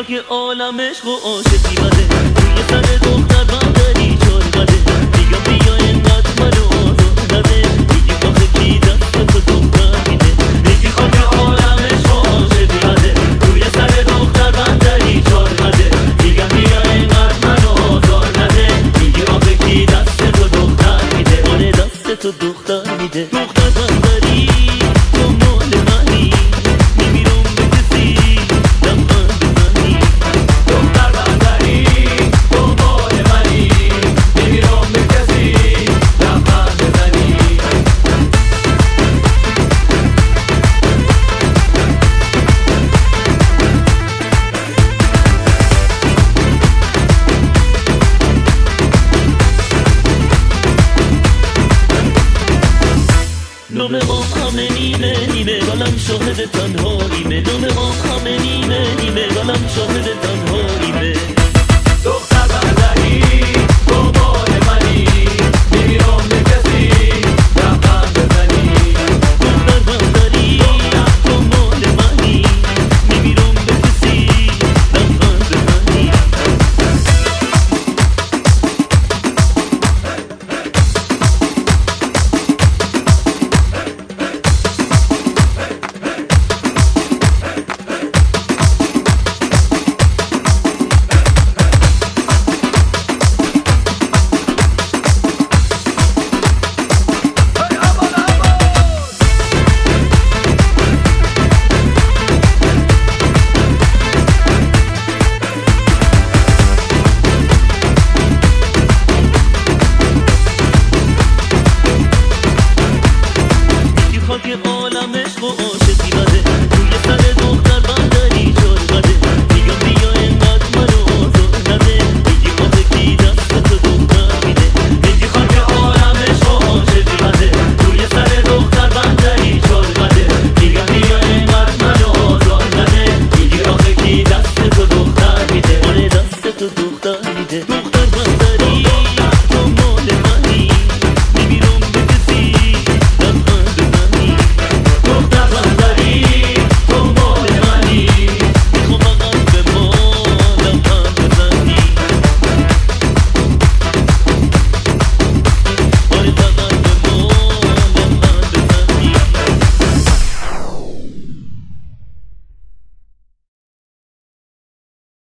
خاک عالم عشق و عاشقی بده، روی سر دختر بندری چار بده، میگم بیا اینقدر منو آزار نده، میگی آخه کی دست تو دختر میده، میگی خاک عالم عشق و عاشقی بده، روی سر دختر بندری چار بده، میگم بیا اینقدر منو آزار نده، میگی آخه کی دست تو دختر میده، آره دست تو دختر میده. دختر بندری تو مال منی، نمیرم به کسی لبخند بزنی. دختر بندری تو مال منی، نمیرم به کسی لبخند بزنی. نام ما همه نیمه نیمه، قلم شاهد تنهاییمه، نام ما همه نیمه نیمه، قلم شاهد تنهاییمه.